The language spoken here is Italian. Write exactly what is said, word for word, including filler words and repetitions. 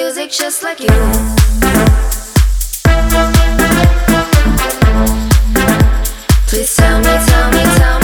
music just like you. Please tell me, tell me, tell me